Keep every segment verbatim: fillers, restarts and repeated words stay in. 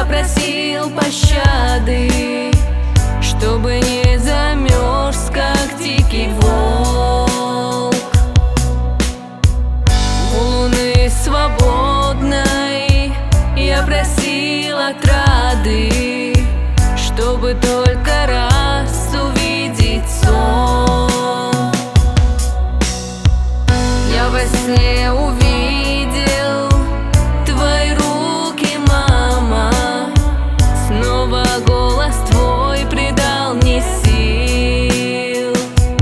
просил пощады, чтобы не замерз, как дикий волк. У луны свободной я просил отрады, чтобы только раз увидеть сон. Я во сне увидел твои руки, мама. Снова голос твой придал мне сил.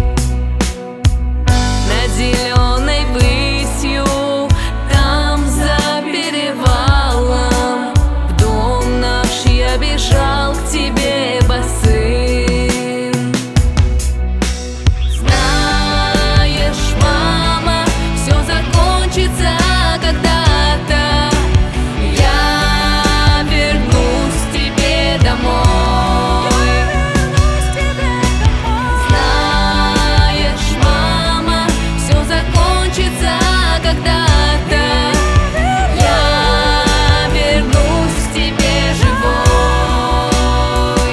Над зеленой высью, там за перевалом, в дом наш я бежал к тебе босым. Знаешь, мама, все закончится когда-то. Я вернусь к тебе домой. Знаешь, мама, все закончится когда-то. Я вернусь к тебе живой.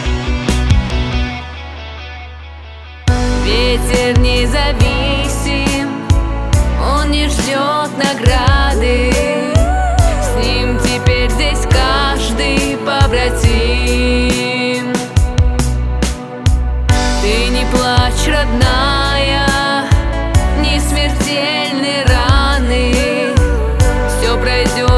Ветер независим, он не ждет награды. С ним теперь здесь каждый побратим. Ты не плачь, родная, не смертельны раны. Все пройдет.